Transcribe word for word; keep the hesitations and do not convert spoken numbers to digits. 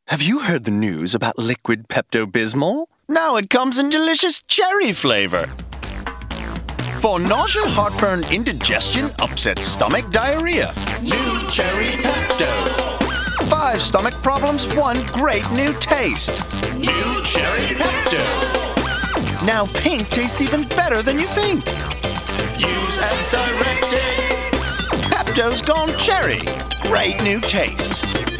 Have you heard the news about liquid Pepto-Bismol? Now it comes in delicious cherry flavor. For nausea, heartburn, indigestion, upset stomach, diarrhea. New Cherry Pepto. Five stomach problems, one great new taste. New Cherry Pepto. Now pink tastes even better than you think. Use as directed. Pepto's gone cherry. Great new taste.